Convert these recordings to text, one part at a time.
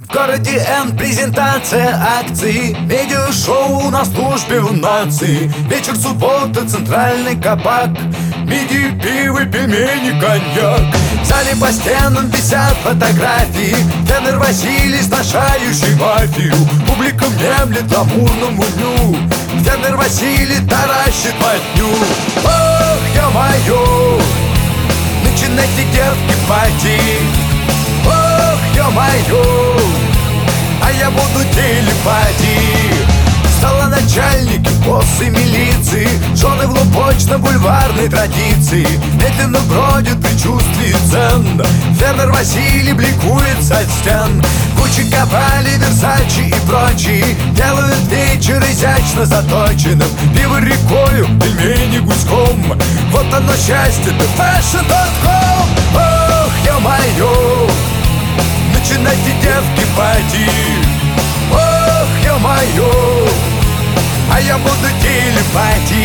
В городе Н презентация акции, медиа-шоу на службе у нации. Вечер суббота, центральный кабак, миди, пиво, пельмени, коньяк. В зале по стенам висят фотографии, тенор Василий, сношающий мафию. Публика мемлет гламурному дню, тенор Василий таращит мотню. Ох, ё-моё, начинайте, девки, пойти. Ох, ё-моё, а я буду телепати. Столоначальники, боссы милиции, жены в лубочно-бульварной традиции медленно бродят в предчувствии цен. Фермер Василий бликует со стен. Гуччи, Кавали, Версачи и прочие делают вечер изящно заточенным. Пиво рекою, пельмени гуськом, вот оно счастье, TheFashion.com. Ох, ё-моё, начинайте, девки, пойти. Ох, ё-моё, а я буду телепати.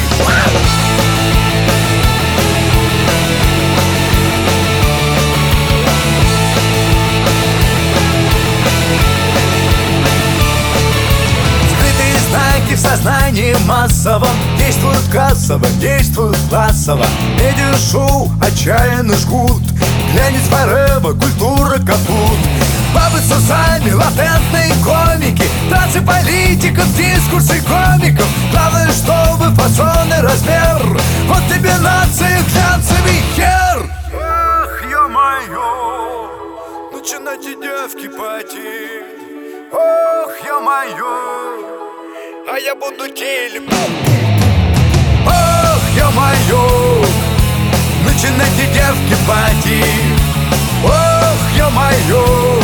Скрытые знаки в сознании массовом действуют кассово, действуют классово. Медиа-шоу отчаянно жгут, глянец форева, культура капут. Бабы с усами, латентные комики, танцы политиков, дискурсы комиков. Главное, чтобы фасон и размер, вот тебе нация, глянцевый хер. Ах, ё-моё, начинайте, девки, пойти. Ох, ё-моё, а я буду телепати. Ох, ё-моё, начинайте, девки, пойти. Ох, ё-моё,